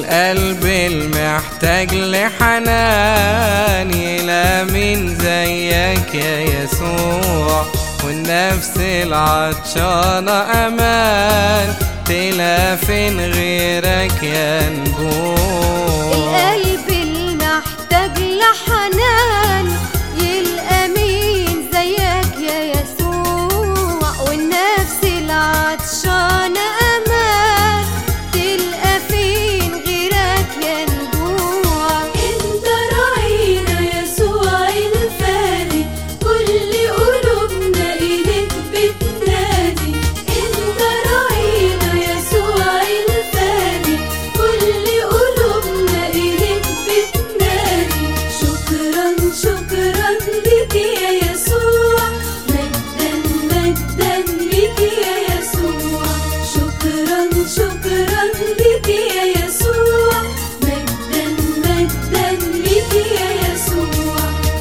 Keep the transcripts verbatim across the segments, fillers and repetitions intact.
القلب المحتاج لحنان يلا مين زيك يا يسوع، والنفس العطشانة أمان تلا فين غيرك يا نبوع. القلب المحتاج لحنان يلقى مين زيك يا يسوع، والنفس العطشانة أمان تلقى فين غيرك يا نبوع. انت راعينا يسوع الفادي، كل قلوبنا إليك بتنادي. انت راعينا يسوع الفادي، كل قلوبنا إليك بتنادي. شكرا شكرا ليك يا يسوع، مجدا مجدا ليك يا يسوع. شكرا شكرا ليك يا يسوع، مجدا مجدا ليك يا يسوع.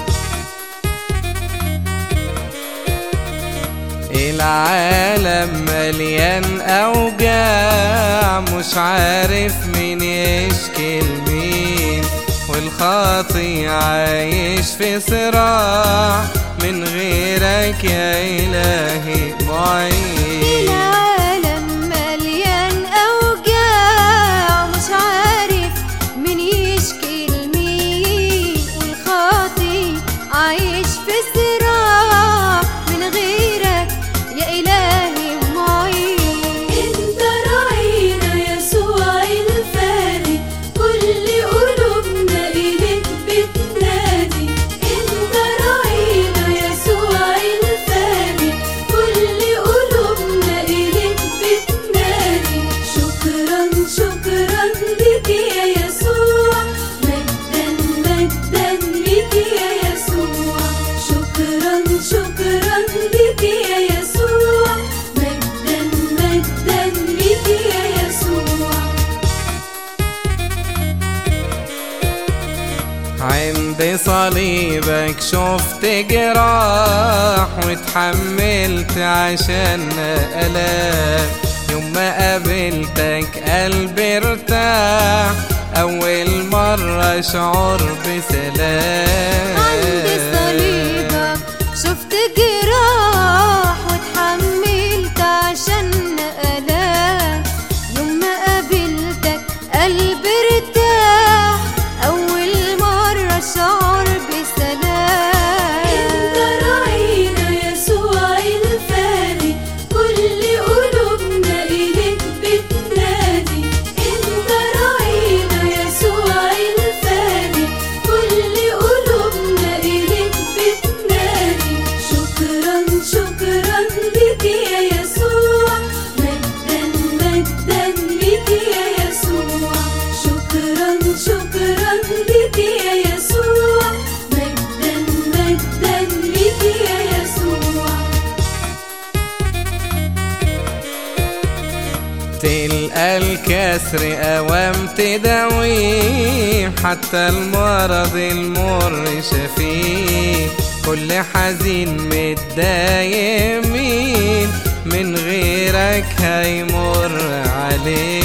العالم مليان أوجاع مش عارف مين يشكي لمين، والخاطي عايش في صراع من غيرك يا إلهي معين. العالم مليان أوجاع مش عارف مين يشكي لمين، والخاطي عايش في صراع من غيرك يا إلهي معين. انت راعينا يسوع الفادي، كل قلوبنا إليك بتنادي. انت راعينا يسوع الفادي، كل قلوبنا إليك بتنادي. شكرا شكرا ليك يا يسوع، مجدا مجدا ليك يا يسوع. شكرا شكرا ليك يا يسوع، مجدا مجدا ليك يا يسوع. عند صليبك شفت جراح واتحملت عشان آلام، يوم ما قابلتك قلبي ارتاح أول مرة أشعر بسلام. عند صليبك شفت جراح واتحملت عشان آلام، يوم ما قابلتك قلبي ارتاح أول مرة أشعر بسلام. انت راعينا يسوع الفادي، كل قلوبنا إليك بتنادي. انت راعينا يسوع الفادي، كل قلوبنا إليك بتنادي. شكرا شكرا ليك يا يسوع، مجدا مجدا ليك يا يسوع. شكرا شكرا ليك يا يسوع، مجدا مجدا ليك يا يسوع. تلقى الكسر أوام تداويه، حتى المرض المر شفيه، كل حزين متضايق مين من غيرك هيمر عليه.